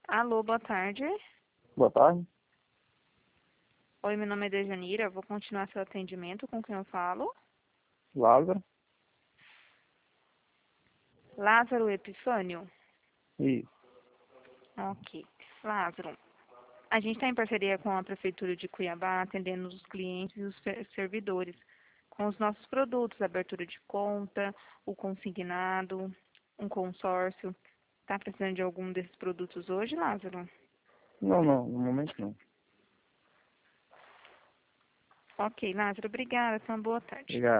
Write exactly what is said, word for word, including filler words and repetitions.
Alô, boa tarde. Boa tarde. Oi, meu nome é Dejanira. Vou continuar seu atendimento. Com quem eu falo? Lázaro. Lázaro Epifânio? Isso. Ok. Lázaro, a gente está em parceria com a Prefeitura de Cuiabá, atendendo os clientes e os fe- servidores com os nossos produtos, abertura de conta, o consignado, um consórcio. Está precisando de algum desses produtos hoje, Lázaro? Não, não, no momento não. Ok, Lázaro, obrigada. Tenha uma boa tarde. Obrigado.